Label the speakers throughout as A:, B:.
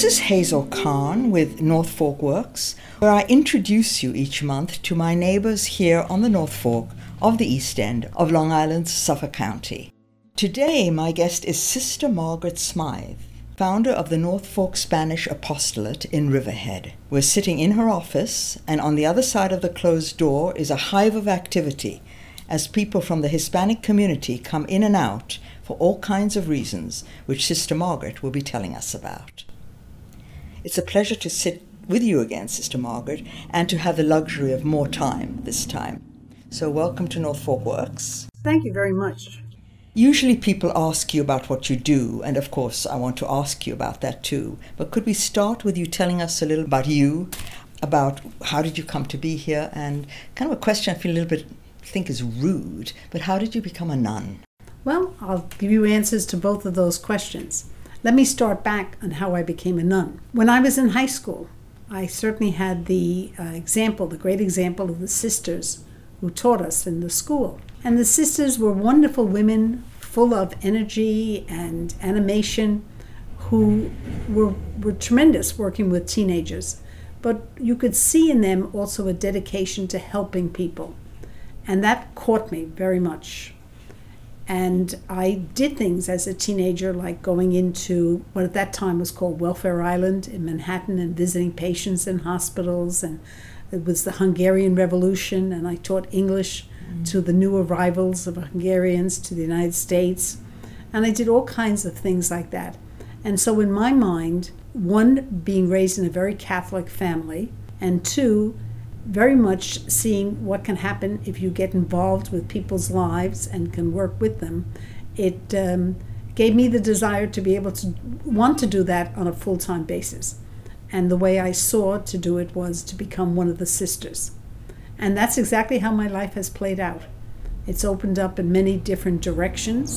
A: This is Hazel Khan with North Fork Works, where I introduce you each month to my neighbors here on the North Fork of the East End of Long Island's Suffolk County. Today, my guest is Sister Margaret Smythe, founder of the North Fork Spanish Apostolate in Riverhead. We're sitting in her office, and on the other side of the closed door is a hive of activity as people from the Hispanic community come in and out for all kinds of reasons, which Sister Margaret will be telling us about. It's a pleasure to sit with you again, Sister Margaret, and to have the luxury of more time this time. So welcome to North Fork Works.
B: Thank you very much.
A: Usually people ask you about what you do, and of course I want to ask you about that too. But could we start with you telling us a little about you, about how did you come to be here, and kind of a question I feel a little bit think is rude, but how did you become a nun?
B: Well, I'll give you answers to both of those questions. Let me start back on how I became a nun. When I was in high school, I certainly had the great example of the sisters who taught us in the school. And the sisters were wonderful women, full of energy and animation, who were tremendous working with teenagers. But you could see in them also a dedication to helping people. And that caught me very much. And I did things as a teenager, like going into what at that time was called Welfare Island in Manhattan and visiting patients in hospitals. And it was the Hungarian Revolution, and I taught English to the new arrivals of Hungarians to the United States. And I did all kinds of things like that. And so in my mind, one, being raised in a very Catholic family, and two, very much seeing what can happen if you get involved with people's lives and can work with them, it gave me the desire to be able to want to do that on a full-time basis. And the way I saw to do it was to become one of the sisters. And that's exactly how my life has played out. It's opened up in many different directions.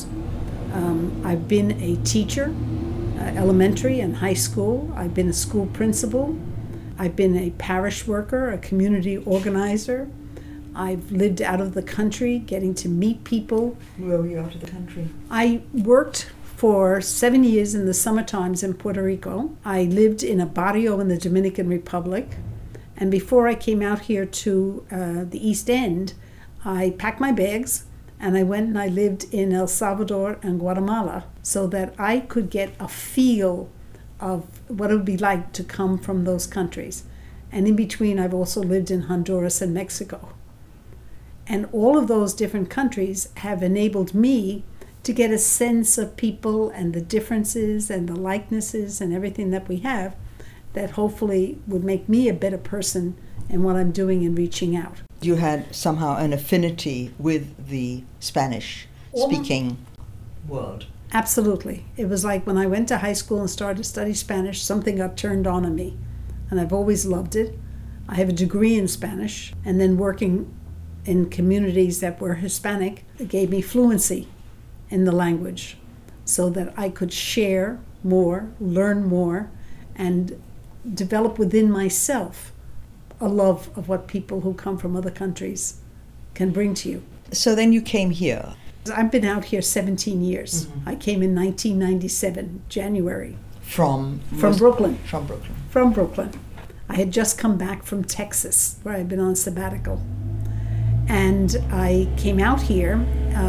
B: I've been a teacher, elementary and high school. I've been a school principal. I've been a parish worker, a community organizer. I've lived out of the country, getting to meet people.
A: Where were you out of the country?
B: I worked for 7 years in the summer times in Puerto Rico. I lived in a barrio in the Dominican Republic. And before I came out here to the East End, I packed my bags and I went and I lived in El Salvador and Guatemala so that I could get a feel of what it would be like to come from those countries. And in between, I've also lived in Honduras and Mexico. And all of those different countries have enabled me to get a sense of people and the differences and the likenesses and everything that we have that hopefully would make me a better person in what I'm doing and reaching out.
A: You had somehow an affinity with the Spanish-speaking world.
B: Absolutely. It was like when I went to high school and started to study Spanish, something got turned on in me. And I've always loved it. I have a degree in Spanish, and then working in communities that were Hispanic, it gave me fluency in the language so that I could share more, learn more, and develop within myself a love of what people who come from other countries can bring to you.
A: So then you came here.
B: I've been out here 17 years. I came in 1997, January.
A: From
B: Brooklyn.
A: From Brooklyn.
B: From Brooklyn. I had just come back from Texas, where I'd been on sabbatical. And I came out here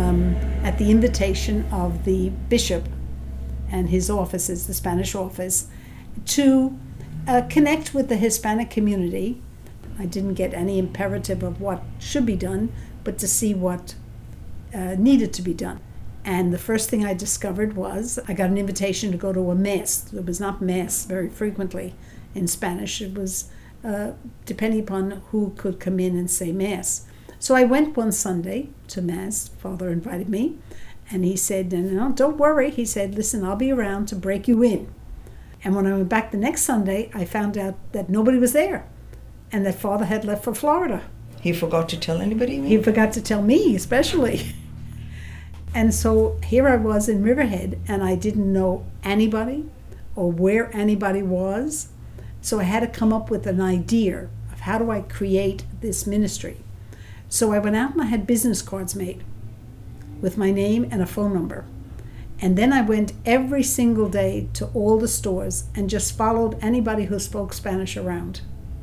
B: at the invitation of the bishop and his offices, the Spanish office, to connect with the Hispanic community. I didn't get any imperative of what should be done, but to see what needed to be done. And the first thing I discovered was I got an invitation to go to a mass. It was not mass very frequently in Spanish. It was depending upon who could come in and say mass. So I went one Sunday to mass. Father invited me, and he said, "No, don't worry." He said, "Listen, I'll be around to break you in." And when I went back the next Sunday, I found out that nobody was there and that Father had left for Florida.
A: He forgot to tell anybody?
B: He forgot to tell me, especially. And so here I was in Riverhead, and I didn't know anybody or where anybody was. So I had to come up with an idea of how do I create this ministry. So I went out and I had business cards made with my name and a phone number. And then I went every single day to all the stores and just followed anybody who spoke Spanish around.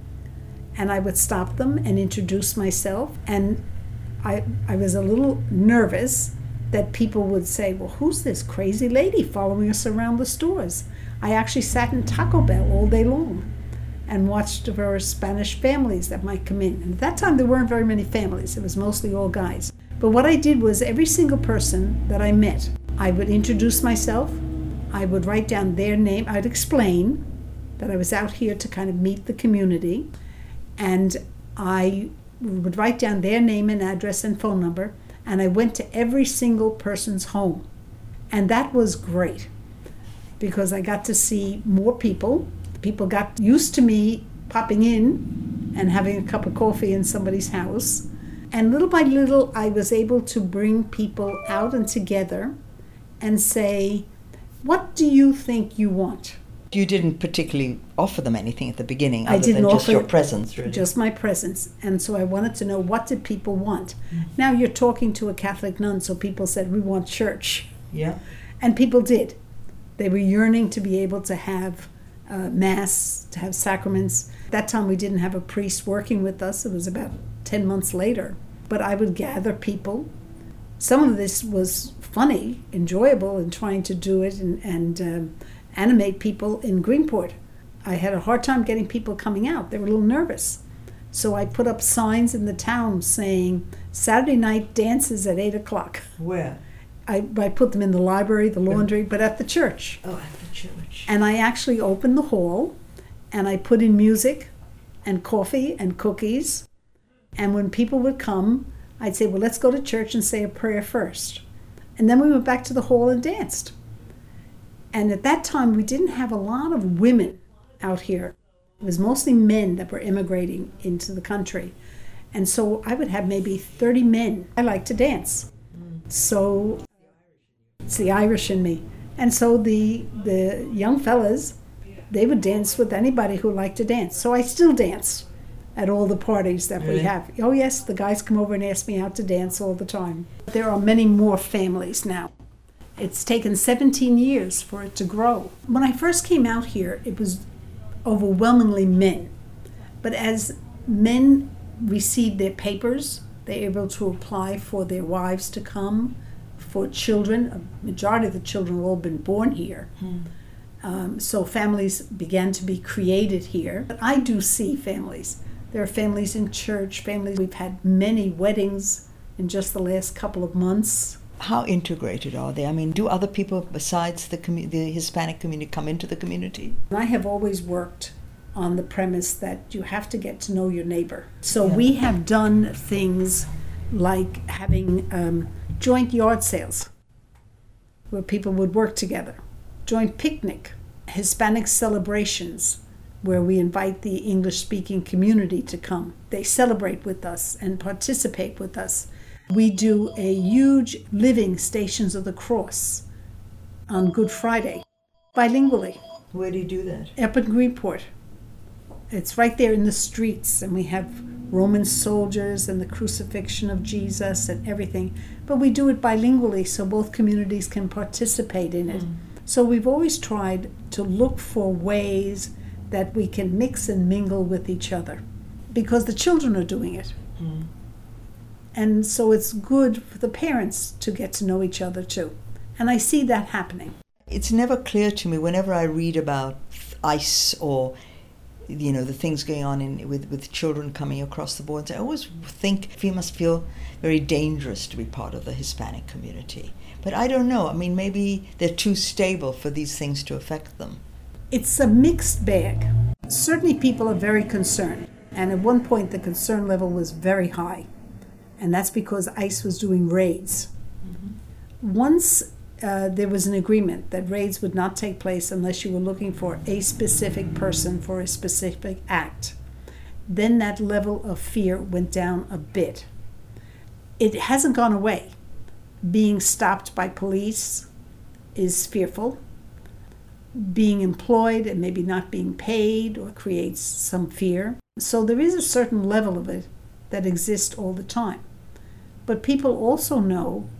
B: And I would stop them and introduce myself. And I was a little nervous that people would say, well, who's this crazy lady following us around the stores? I actually sat in Taco Bell all day long and watched for Spanish families that might come in. And at that time, there weren't very many families. It was mostly all guys. But what I did was every single person that I met, I would introduce myself. I would write down their name. I'd explain that I was out here to kind of meet the community. And I would write down their name and address and phone number. And I went to every single person's home. And that was great because I got to see more people. People got used to me popping in and having a cup of coffee in somebody's house. And little by little, I was able to bring people out and together and say, what do you think you want?
A: You didn't particularly offer them anything at the beginning,
B: I
A: other
B: didn't
A: than just
B: offer
A: your presence, really.
B: Just my presence. And so I wanted to know, what did people want? Now you're talking to a Catholic nun, so people said, we want church.
A: Yeah.
B: And people did. They were yearning to be able to have Mass, to have sacraments. At that time we didn't have a priest working with us. It was about 10 months later. But I would gather people. Some of this was funny, enjoyable, in trying to do it and animate people in Greenport. I had a hard time getting people coming out. They were a little nervous. So I put up signs in the town saying, Saturday night dances at 8 o'clock.
A: Where?
B: I put them in the library, the laundry, but at the church.
A: Oh, at the church.
B: And I actually opened the hall, and I put in music and coffee and cookies. And when people would come, I'd say, well, let's go to church and say a prayer first. And then we went back to the hall and danced. And at that time, we didn't have a lot of women out here. It was mostly men that were immigrating into the country. And so I would have maybe 30 men. I like to dance. So it's the Irish in me. And so the young fellas, they would dance with anybody who liked to dance. So I still dance at all the parties that we have. Oh yes, the guys come over and ask me out to dance all the time. There are many more families now. It's taken 17 years for it to grow. When I first came out here, it was overwhelmingly men. But as men received their papers, they were able to apply for their wives to come, for children. A majority of the children have all been born here. So families began to be created here. But I do see families. There are families in church, families. We've had many weddings in just the last couple of months.
A: How integrated are they? I mean, do other people besides the Hispanic community come into the community?
B: I have always worked on the premise that you have to get to know your neighbor. So we have done things like having joint yard sales where people would work together, joint picnic, Hispanic celebrations where we invite the English-speaking community to come. They celebrate with us and participate with us. We do a huge living Stations of the Cross on Good Friday, bilingually.
A: Where do you do that?
B: Up in Greenport. It's right there in the streets, and we have Roman soldiers and the crucifixion of Jesus and everything. But we do it bilingually so both communities can participate in it. So we've always tried to look for ways that we can mix and mingle with each other because the children are doing it. And so it's good for the parents to get to know each other too. And I see that happening.
A: It's never clear to me whenever I read about ICE or the things going on with children coming across the boards. I always think you must feel very dangerous to be part of the Hispanic community. But I don't know. I mean, maybe they're too stable for these things to affect them.
B: It's a mixed bag. Certainly people are very concerned. And at one point the concern level was very high. And that's because ICE was doing raids. Once there was an agreement that raids would not take place unless you were looking for a specific person for a specific act, then that level of fear went down a bit. It hasn't gone away. Being stopped by police is fearful. Being employed and maybe not being paid or creates some fear. So there is a certain level of it that exists all the time. But people also know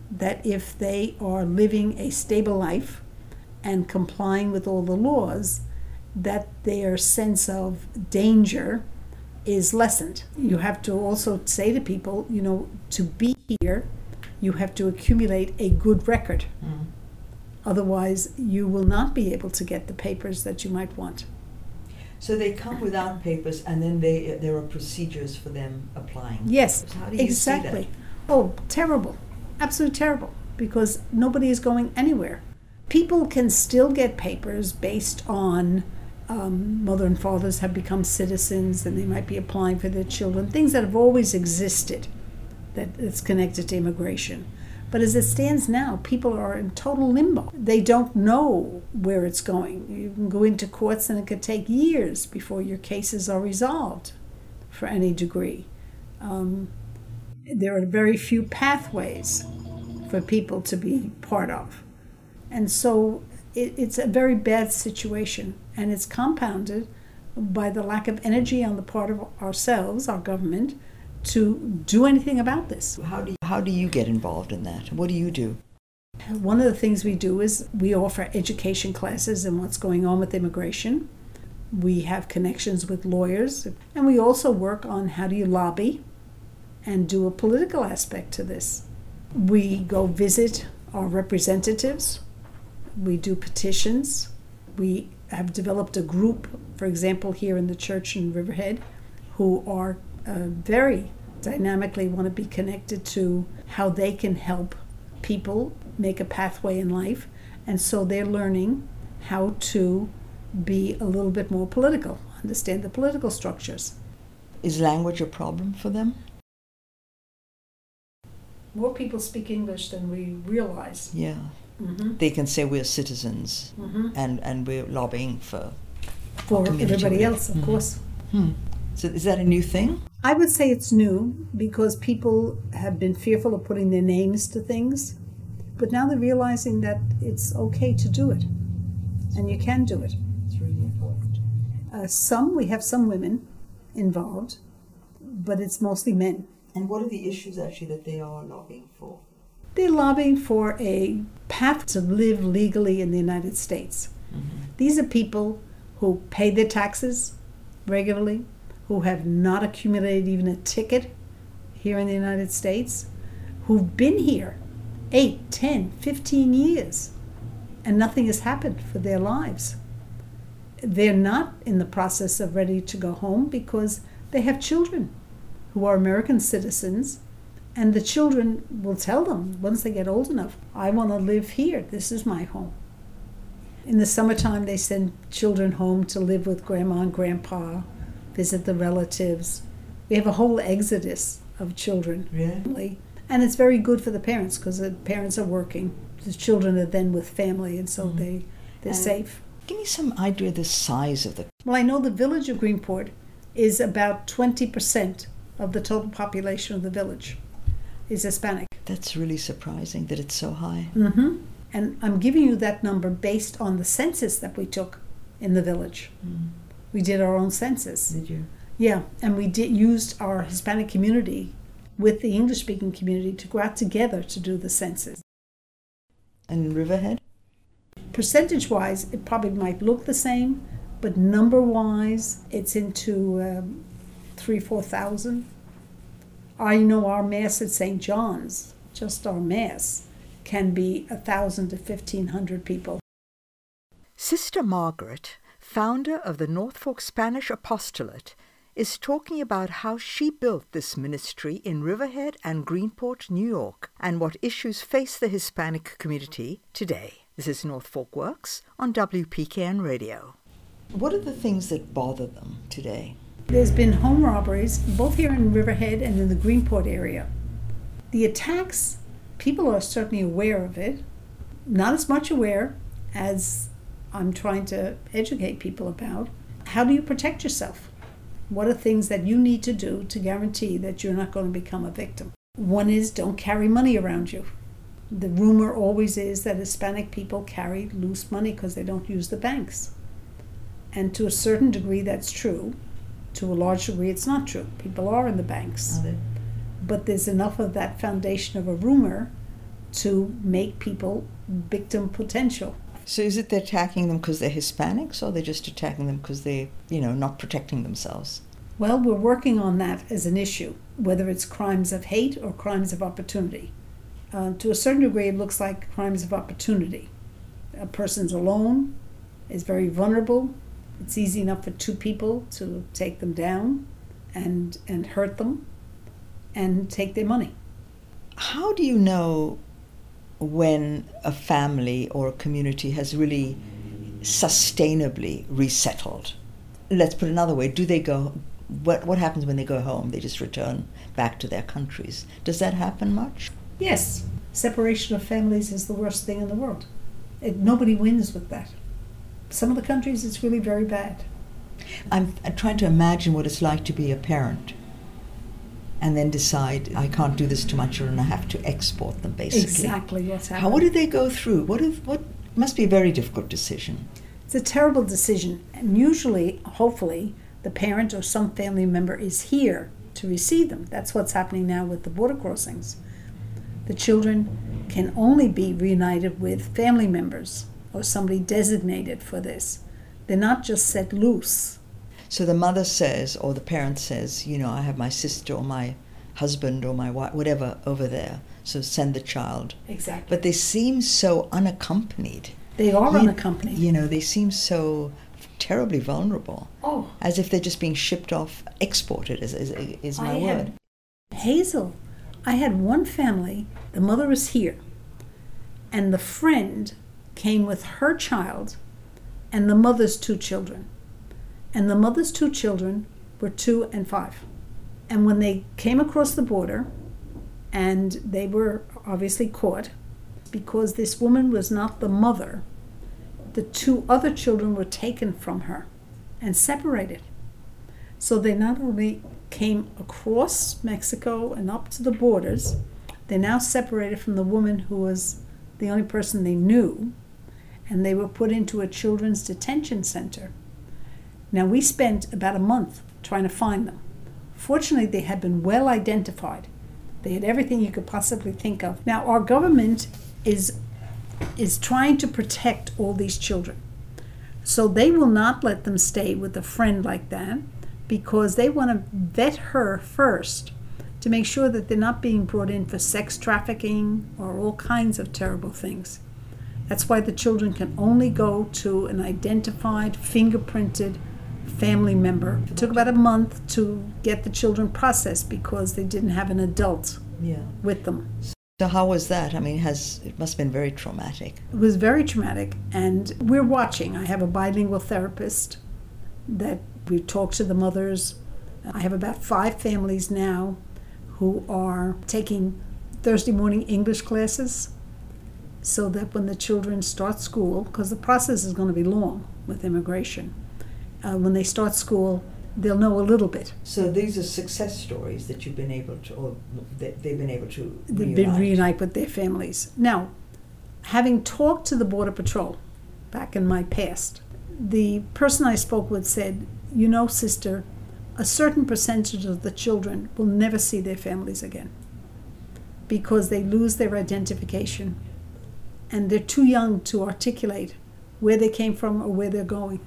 B: that if they are living a stable life and complying with all the laws, that their sense of danger is lessened. You have to also say to people, to be here, you have to accumulate a good record. Otherwise, you will not be able to get the papers that you might want.
A: So they come without papers, and then there are procedures for them applying.
B: Yes,
A: So how do you
B: exactly.
A: see
B: Oh, terrible. Absolutely terrible. Because nobody is going anywhere. People can still get papers based on mother and fathers have become citizens and they might be applying for their children, things that have always existed that it's connected to immigration. But as it stands now, people are in total limbo. They don't know where it's going. You can go into courts and it could take years before your cases are resolved for any degree. There are very few pathways for people to be part of. And so it's a very bad situation, and it's compounded by the lack of energy on the part of ourselves, our government, to do anything about this.
A: How do you get involved in that? What do you do?
B: One of the things we do is we offer education classes in what's going on with immigration. We have connections with lawyers, and we also work on how do you lobby and do a political aspect to this. We go visit our representatives. We do petitions. We have developed a group, for example, here in the church in Riverhead, who are very dynamically want to be connected to how they can help people make a pathway in life. And so they're learning how to be a little bit more political, understand the political structures.
A: Is language a problem for them?
B: More people speak English than we realize.
A: Yeah.
B: Mm-hmm.
A: They can say we're citizens,
B: Mm-hmm.
A: and we're lobbying for
B: everybody else, of course.
A: So is that a new thing?
B: I would say it's new because people have been fearful of putting their names to things, but now they're realizing that it's okay to do it, and you can do it.
A: It's really important.
B: We have some women involved, but it's mostly men.
A: And what are the issues actually that they are lobbying for?
B: They're lobbying for a path to live legally in the United States.
A: Mm-hmm.
B: These are people who pay their taxes regularly, who have not accumulated even a ticket here in the United States, who've been here 8, 10, 15 years, and nothing has happened for their lives. They're not in the process of ready to go home because they have children who are American citizens, and the children will tell them once they get old enough, I want to live here, this is my home. In the summertime, they send children home to live with grandma and grandpa, visit the relatives. We have a whole exodus of children.
A: Really?
B: And it's very good for the parents because the parents are working. The children are then with family, and so they're safe.
A: Give me some idea of the size of the...
B: Well, I know the village of Greenport is about 20% of the total population of the village is Hispanic.
A: That's really surprising that it's so high.
B: Mm-hmm. And I'm giving you that number based on the census that we took in the village.
A: Mm.
B: We did our own census.
A: Did you?
B: Yeah, and we used our Hispanic community with the English-speaking community to go out together to do the census.
A: And in Riverhead?
B: Percentage-wise, it probably might look the same, but number-wise, it's into 3,000-4,000. I know our Mass at St. John's, just our Mass, can be 1,000 to 1,500 people.
A: Sister Margaret, founder of the North Fork Spanish Apostolate, is talking about how she built this ministry in Riverhead and Greenport, New York, and what issues face the Hispanic community today. This is North Fork Works on WPKN Radio. What are the things that bother them today?
B: There's been home robberies, both here in Riverhead and in the Greenport area. The attacks, people are certainly aware of it, not as much aware as I'm trying to educate people about. How do you protect yourself? What are things that you need to do to guarantee that you're not going to become a victim? One is don't carry money around you. The rumor always is that Hispanic people carry loose money because they don't use the banks. And to a certain degree that's true. To a large degree it's not true. People are in the banks.
A: Are they?
B: But there's enough of that foundation of a rumor to make people victim potential.
A: So is it they're attacking them because they're Hispanics, or they're just attacking them because they're, not protecting themselves?
B: Well, we're working on that as an issue, whether it's crimes of hate or crimes of opportunity. To a certain degree, it looks like crimes of opportunity. A person's alone, is very vulnerable. It's easy enough for two people to take them down and hurt them and take their money.
A: How do you know when a family or a community has really sustainably resettled? Let's put it another way. Do they go, what happens when they go home? They just return back to their countries. Does that happen much?
B: Yes. Separation of families is the worst thing in the world. Nobody wins with that. Some of the countries, it's really very bad.
A: I'm trying to imagine what it's like to be a parent and then decide, I can't do this to my children, I have to export them, basically.
B: Exactly what's happening.
A: What did they go through? What must be a very difficult decision.
B: It's a terrible decision, and usually, hopefully, the parent or some family member is here to receive them. That's what's happening now with the border crossings. The children can only be reunited with family members or somebody designated for this. They're not just set loose.
A: So the mother says, or the parent says, I have my sister or my husband or my wife, whatever, over there, so send the child.
B: Exactly.
A: But they seem so unaccompanied.
B: They are unaccompanied.
A: They seem so terribly vulnerable.
B: Oh.
A: As if they're just being shipped off, exported, is my word.
B: Hazel, I had one family, the mother was here, and the friend came with her child and the mother's two children. And the mother's two children were 2 and 5. And when they came across the border, and they were obviously caught, because this woman was not the mother, the 2 other children were taken from her and separated. So they not only came across Mexico and up to the borders, they're now separated from the woman who was the only person they knew, and they were put into a children's detention center. Now, we spent about a month trying to find them. Fortunately, they had been well identified. They had everything you could possibly think of. Now, our government is trying to protect all these children. So they will not let them stay with a friend like that, because they want to vet her first to make sure that they're not being brought in for sex trafficking or all kinds of terrible things. That's why the children can only go to an identified, fingerprinted family member. It took about a month to get the children processed because they didn't have an adult with them.
A: So how was that? I mean, it must have been very traumatic.
B: It was very traumatic, and we're watching. I have a bilingual therapist that we talk to the mothers. I have about 5 families now who are taking Thursday morning English classes, so that when the children start school, because the process is going to be long with immigration, when they start school, they'll know a little bit.
A: So these are success stories that you've been able to, or that they've been able to
B: reunite with their families. Now, having talked to the Border Patrol back in my past, the person I spoke with said, sister, a certain percentage of the children will never see their families again because they lose their identification and they're too young to articulate where they came from or where they're going.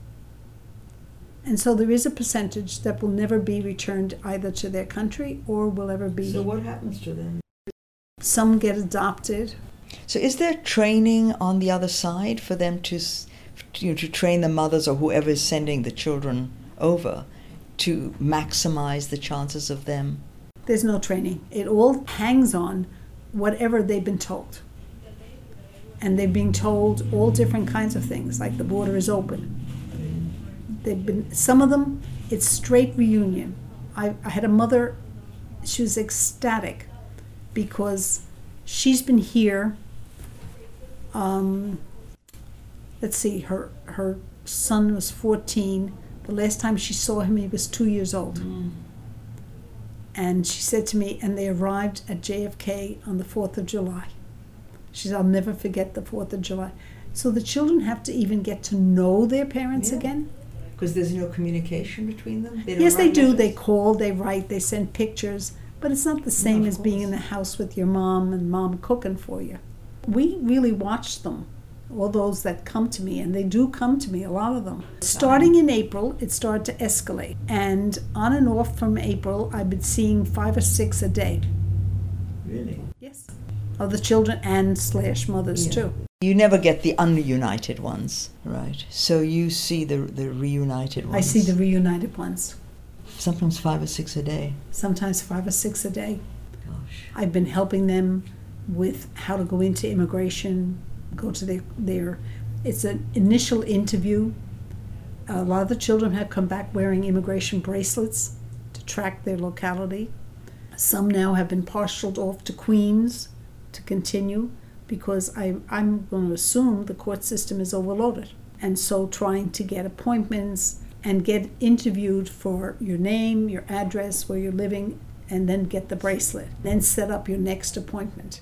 B: And so there is a percentage that will never be returned either to their country or will ever be.
A: So what happens to them?
B: Some get adopted.
A: So is there training on the other side for them to train the mothers or whoever is sending the children over to maximize the chances of them?
B: There's no training. It all hangs on whatever they've been told. And they're being told all different kinds of things, like the border is open. Some of them, it's straight reunion. I had a mother, she was ecstatic because she's been here. Let's see, her son was 14. The last time she saw him, he was 2 years old. And she said to me, and they arrived at JFK on the 4th of July. She said, I'll never forget the 4th of July. So the children have to even get to know their parents again.
A: Because there's no communication between them?
B: Yes, they do. They call, they write, they send pictures. But it's not the same
A: No,
B: as
A: of
B: being in
A: course.
B: the house with your mom and mom cooking for you. We really watch them, all those that come to me, and they do come to me, a lot of them. Starting in April, it started to escalate. And on and off from April, I've been seeing 5 or 6 a day.
A: Really?
B: Yes. Of the children and / mothers
A: Yeah.
B: too.
A: You never get the unreunited ones, right? So you see the reunited ones.
B: I see the reunited ones.
A: Sometimes 5 or 6 a day.
B: Sometimes 5 or 6 a day.
A: Gosh.
B: I've been helping them with how to go into immigration, go to their it's an initial interview. A lot of the children have come back wearing immigration bracelets to track their locality. Some now have been parceled off to Queens to continue, because I'm going to assume the court system is overloaded. And so trying to get appointments and get interviewed for your name, your address, where you're living, and then get the bracelet. Then set up your next appointment.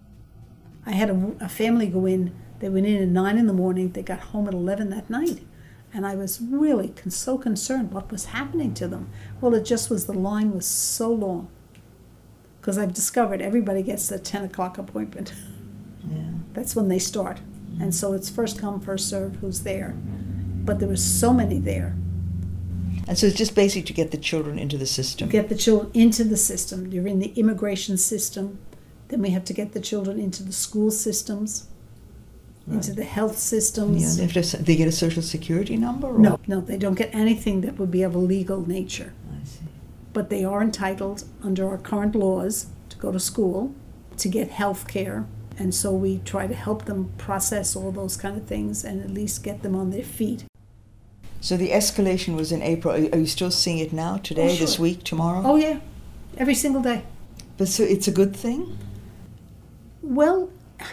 B: I had a family go in. They went in at 9 in the morning. They got home at 11 that night. And I was really so concerned what was happening to them. Well, it just was the line was so long. Because I've discovered everybody gets the 10 o'clock appointment.
A: Yeah.
B: That's when they start. And so it's first come, first served who's there. But there were so many there.
A: And so it's just basically to get the children into the system.
B: Get the children into the system. You're in the immigration system. Then we have to get the children into the school systems, into
A: Right.
B: the health systems.
A: Yeah, they get a social security number? Or?
B: No, they don't get anything that would be of a legal nature.
A: I see.
B: But they are entitled, under our current laws, to go to school, to get health care. And so we try to help them process all those kind of things and at least get them on their feet.
A: So the escalation was in April. Are you still seeing it now, today,
B: Oh, sure.
A: this week, tomorrow?
B: Oh, yeah, every single day.
A: But so it's a good thing?
B: Well,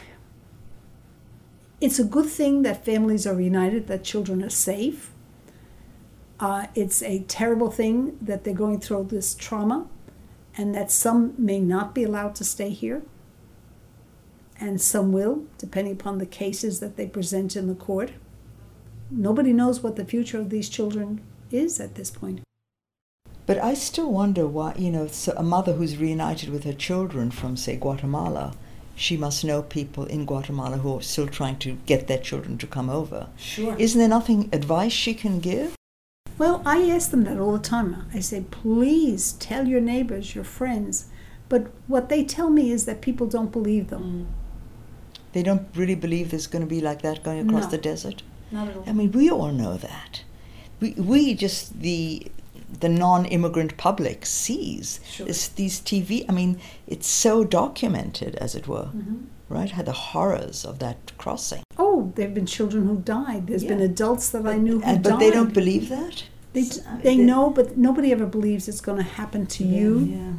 B: it's a good thing that families are united, that children are safe. It's a terrible thing that they're going through this trauma and that some may not be allowed to stay here. And some will, depending upon the cases that they present in the court. Nobody knows what the future of these children is at this point.
A: But I still wonder why, so a mother who's reunited with her children from, say, Guatemala, she must know people in Guatemala who are still trying to get their children to come over.
B: Sure.
A: Isn't there nothing, advice she can give?
B: Well, I ask them that all the time. I say, please tell your neighbors, your friends. But what they tell me is that people don't believe them.
A: They don't really believe there's going to be like that going across
B: No.
A: the desert?
B: Not at all.
A: I mean, we all know that. We just, the non-immigrant public sees
B: Sure.
A: these TV, I mean, it's so documented, as it were,
B: Mhm.
A: right? Had the horrors of that crossing.
B: Oh, there have been children who died. There's been
A: Yeah.
B: adults that I knew who died.
A: But they don't believe that?
B: They know, but nobody ever believes it's going to happen to you.
A: Yeah.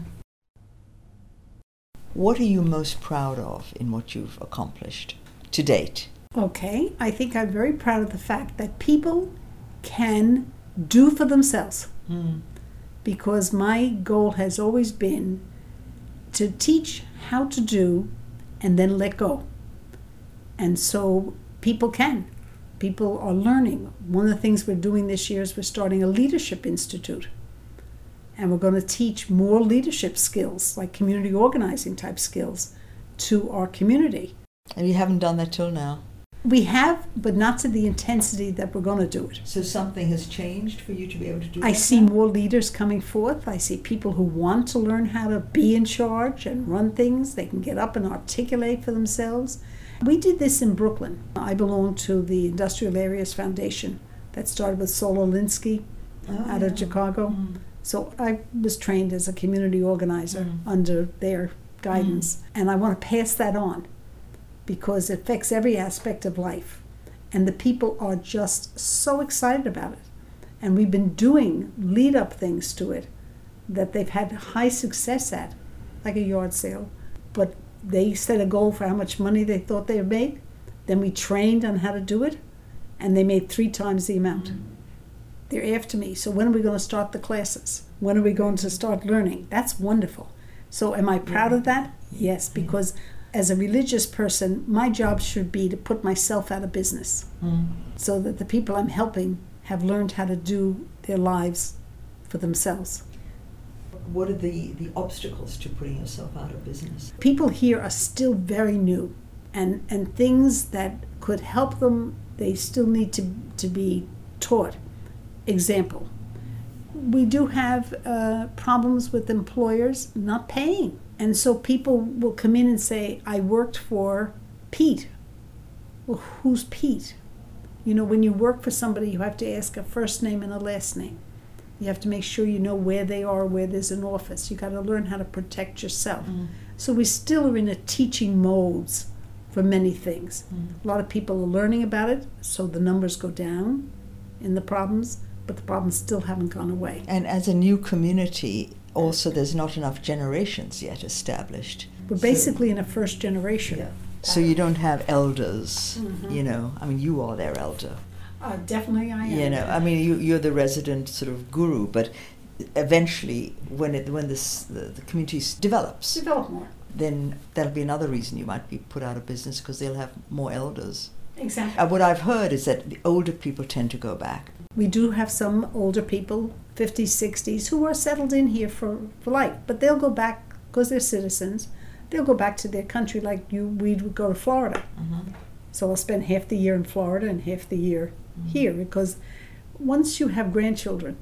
A: What are you most proud of in what you've accomplished to date?
B: Okay, I think I'm very proud of the fact that people can do for themselves, because my goal has always been to teach how to do and then let go. And so people can. People are learning. One of the things we're doing this year is we're starting a leadership institute. And we're going to teach more leadership skills, like community organizing type skills, to our community.
A: And you haven't done that till now?
B: We have, but not to the intensity that we're going to do it.
A: So something has changed for you to be able to do that?
B: I see more leaders coming forth. I see people who want to learn how to be in charge and run things. They can get up and articulate for themselves. We did this in Brooklyn. I belong to the Industrial Areas Foundation that started with Saul Alinsky out of Chicago. So I was trained as a community organizer under their guidance. And I want to pass that on, because it affects every aspect of life. And the people are just so excited about it. And we've been doing lead-up things to it that they've had high success at, like a yard sale. But they set a goal for how much money they thought they had made. Then we trained on how to do it, and they made 3 times the amount. They're after me. So when are we going to start the classes? When are we going to start learning? That's wonderful. So am I proud of that? Yes, because as a religious person, my job should be to put myself out of business so that the people I'm helping have learned how to do their lives for themselves.
A: what are the obstacles to putting yourself out of business?
B: People here are still very new, and things that could help them, they still need to be taught. Example, we do have problems with employers not paying. And so people will come in and say, I worked for Pete. Well, who's Pete? You know, when you work for somebody, you have to ask a first name and a last name. You have to make sure you know where they are, where there's an office. You got to learn how to protect yourself. So we still are in a teaching modes for many things. A lot of people are learning about it, so the numbers go down in the problems, but the problems still haven't gone away.
A: And as a new community, also there's not enough generations yet established.
B: We're basically in a first generation.
A: Yeah. So you don't have elders, you know. I mean, you are their elder.
B: Definitely I am.
A: You know, I mean, you're the resident sort of guru, but eventually, when the community develops,
B: Develop more.
A: then that'll be another reason you might be put out of business, because they'll have more elders.
B: Exactly.
A: What I've heard is that the older people tend to go back.
B: We do have some older people, 50s, 60s, who are settled in here for life, but they'll go back because they're citizens. They'll go back to their country like we would go to Florida. So I'll spend half the year in Florida and half the year here, because once you have grandchildren,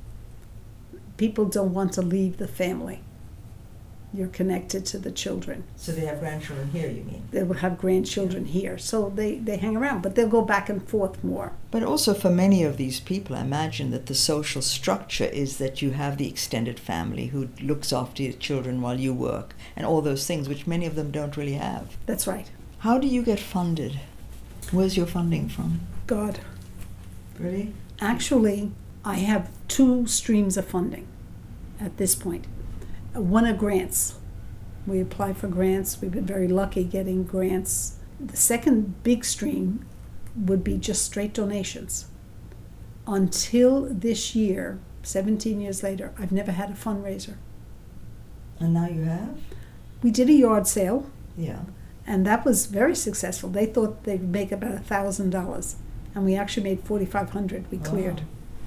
B: people don't want to leave the family. You're connected to the children.
A: So they have grandchildren here, you mean?
B: They will have grandchildren here, so they hang around, but they'll go back and forth more.
A: But also for many of these people, I imagine that the social structure is that you have the extended family who looks after your children while you work, and all those things, which many of them don't really have.
B: That's right.
A: How do you get funded? Where's your funding from?
B: God.
A: Really?
B: Actually, I have 2 streams of funding at this point. One are grants. We apply for grants. We've been very lucky getting grants. The second big stream would be just straight donations. Until this year, 17 years later, I've never had a fundraiser.
A: And now you have?
B: We did a yard sale,
A: Yeah.
B: and that was very successful. They thought they'd make about $1,000, and we actually made $4,500. We cleared.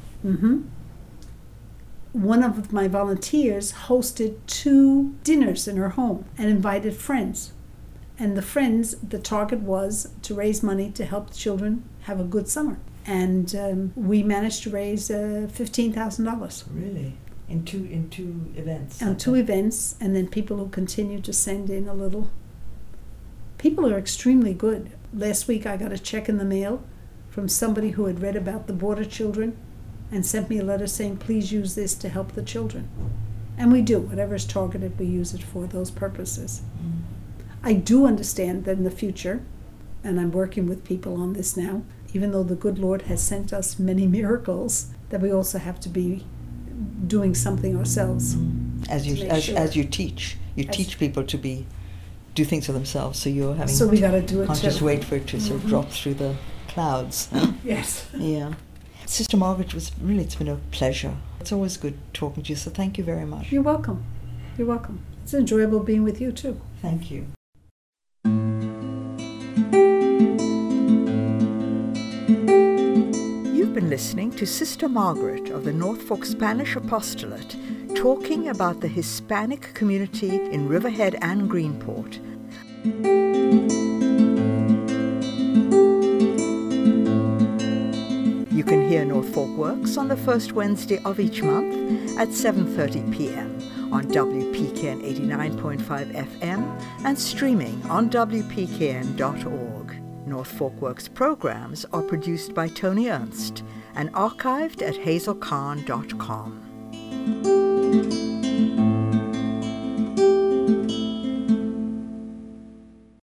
B: One of my volunteers hosted 2 dinners in her home and invited friends. And the friends, the target was to raise money to help the children have a good summer. And we managed to raise $15,000.
A: Really? In two events?
B: On 2 events, and then people who continue to send in a little. People are extremely good. Last week I got a check in the mail from somebody who had read about the border children and sent me a letter saying, please use this to help the children. And we do. Whatever is targeted, we use it for those purposes. I do understand that in the future, and I'm working with people on this now, even though the good Lord has sent us many miracles, that we also have to be doing something ourselves.
A: As you teach. You teach people to do things for themselves, so you're having
B: So we got to do it
A: can't
B: too.
A: just wait for it to sort of drop through the clouds.
B: Yes.
A: Yeah. Sister Margaret, it's been a pleasure. It's always good talking to you, so thank you very much.
B: You're welcome. You're welcome. It's enjoyable being with you too.
A: Thank you. You've been listening to Sister Margaret of the North Fork Spanish Apostolate talking about the Hispanic community in Riverhead and Greenport. You can hear North Fork Works on the first Wednesday of each month at 7:30 p.m. on WPKN 89.5 FM and streaming on WPKN.org. North Fork Works programs are produced by Tony Ernst and archived at hazelkhan.com.